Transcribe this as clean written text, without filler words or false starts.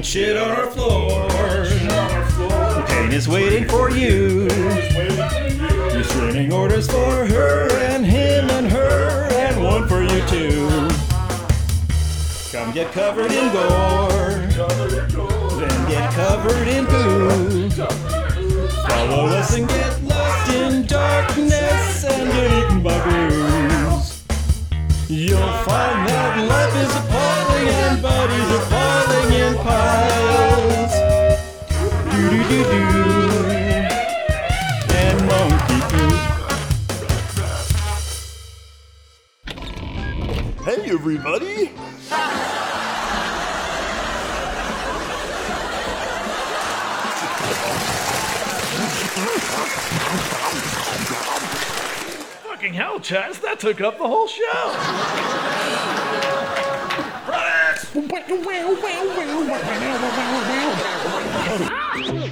shit on our floor. Pain is waiting for you. Restraining orders for her and him and her, and one for you too. Come get covered in gore, then get covered in boo. Follow us and get lost in darkness and get eaten by blues. You'll find that life is appalling and bodies are falling in piles. Do-do-do-do. And monkey poo. Hey everybody! Fucking hell, Chaz, that took up the whole show. Products!